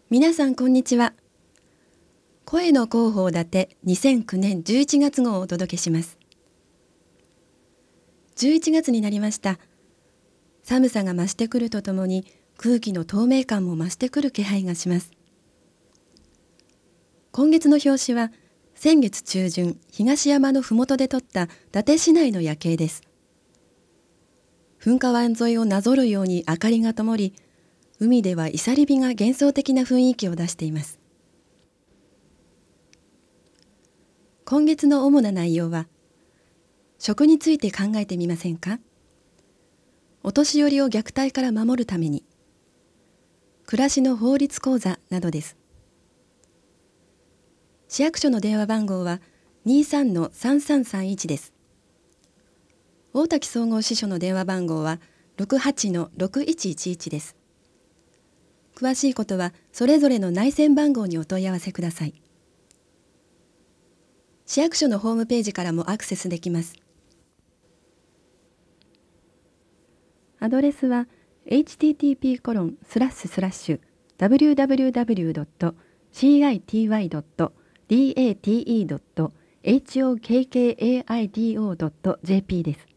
皆さんこんにちは。声の広報だて2009年11月号をお届けします。11月になりました。寒さが増してくるとともに空気の透明感も増してくる気配がします。今月の表紙は先月中旬、東山のふもとで撮った伊達市内の夜景です。噴火湾沿いをなぞるように明かりが灯り、海ではいさり火が幻想的な雰囲気を出しています。今月の主な内容は、食について考えてみませんか？お年寄りを虐待から守るために、暮らしの法律講座などです。市役所の電話番号は 23-3331 です。大滝総合支所の電話番号は 68-6111 です。詳しいことはそれぞれの内線番号にお問い合わせください。市役所のホームページからもアクセスできます。アドレスは http://www.city.date.hokkaido.jp です。